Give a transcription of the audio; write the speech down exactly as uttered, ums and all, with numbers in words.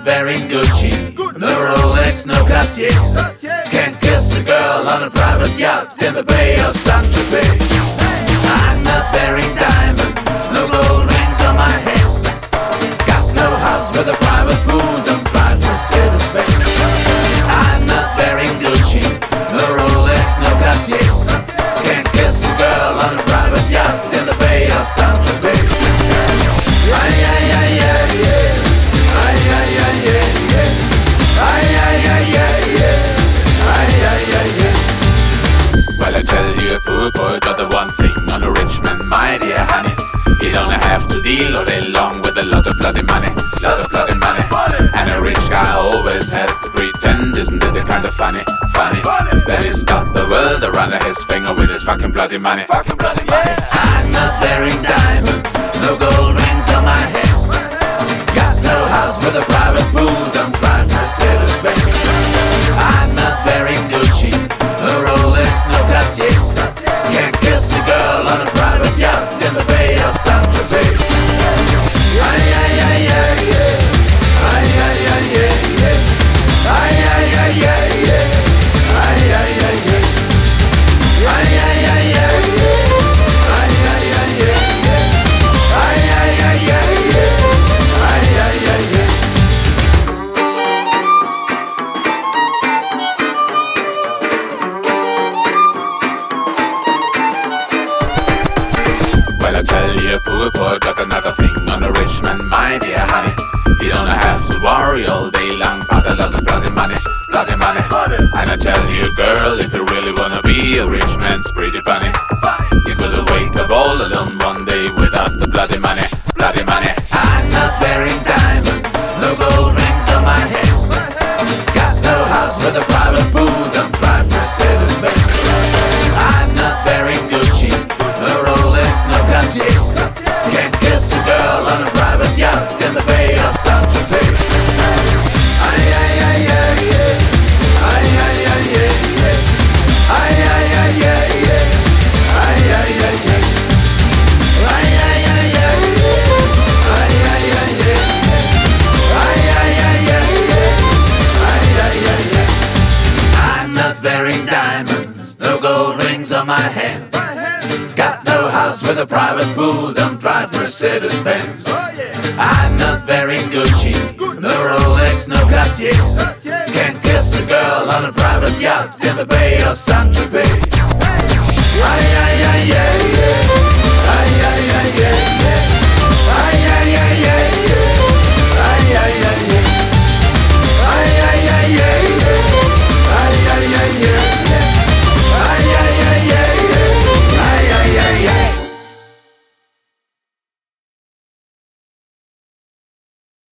wearing Gucci, no Rolex, no Cartier. Can't kiss a girl on a private yacht in the Bay of Saint-Tropez. I'm not wearing diamonds, no gold rings on my hands. Got no house with a private pool, don't drive Mercedes-Benz. I'm not wearing Gucci, no Rolex, no Cartier. Can't kiss a girl on a private yacht in the Bay of Saint-Tropez. Ay, ay, ay, ay, yeah. Ay, ay, ay, yeah, yeah. Ay, ay, ay, yeah, yeah. Ay, ay, ay, yeah. Well, I tell you, a poor boy got the one thing on a rich man, my dear honey. You don't have to deal all day long with a lot of bloody money, lot of bloody money. And a rich guy always has to pretend, isn't it the kind of funny, funny, that he's got the world around his finger with his fucking bloody money, fucking bloody money. I'm not wearing diamonds, no gold rings on my hands. Got no house with a private pool, don't drive Mercedes-Benz. I'm not wearing Gucci, no Rolex, no Cartier. Can't kiss a girl on a private yacht in the Bay of Saint-Tropez. Ay, ay, ay, ay, yeah. Ay, ay, ay, yeah, yeah. Ay, ay, ay, yeah, yeah. Ay, ay, ay, yeah. Ay, ay, ay, yeah, yeah. Ay, ay, ay, yeah, yeah. Ay, ay, ay, yeah, yeah. Ay, ay, ay, yeah. Well, I tell you, poor boy got another thing on a rich man, my dear honey. You don't have to worry all day long about a lot of bloody money, bloody money. And I tell you, girl, if you really wanna be a rich man's pretty bunny, you could wake up all alone one day without the bloody money, bloody money. I'm not wearing diamonds, no gold rings on my hands. Got no house with a private pool, don't drive Mercedes-Benz. I'm not wearing Gucci, no Rolex, no Cartier. Can't kiss a girl on a private yacht in the Bay of Saint-Tropez. Ay, ay, ay, ay, yeah. Ay, ay, ay, yeah, yeah. Ay, ay, ay, yeah, yeah. Ay, ay, ay, yeah. Ay, ay, ay, yeah, yeah. Ay, ay, ay, yeah, yeah. Ay, ay, ay, yeah, yeah. Ay, ay, ay, yeah. I'm not wearing diamonds, no gold rings on my hands. Got no house with a private pool, don't drive Mercedes-Benz. I'm not wearing Gucci, no Rolex, no Cartier. Can't kiss a girl on a private yacht in the Bay of Saint-Tropez. Ay, ay, ay, yeah, yeah.